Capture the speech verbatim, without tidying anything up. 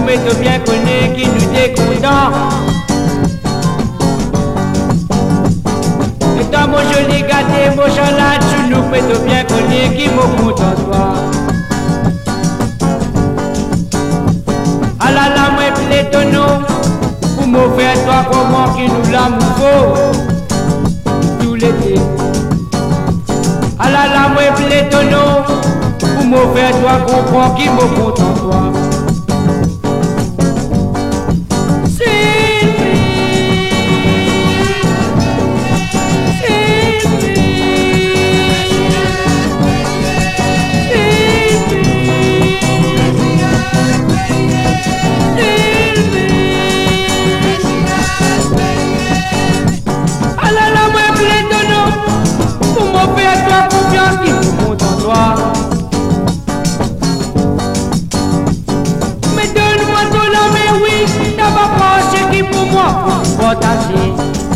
mais tu bien connais qui nous décontent. Et toi, mon joli gâté, mon chalade, tu nous mais tu bien connais qui me content toi. Ah là là, moi, plétono, pour me faire toi comment qui nous l'amour tout l'été. Ah là là, moi, plétono, pour me faire toi comprendre qui me content toi. Mais donne-moi ton nom, mais oui, t'as pas pensé qui pour moi partager.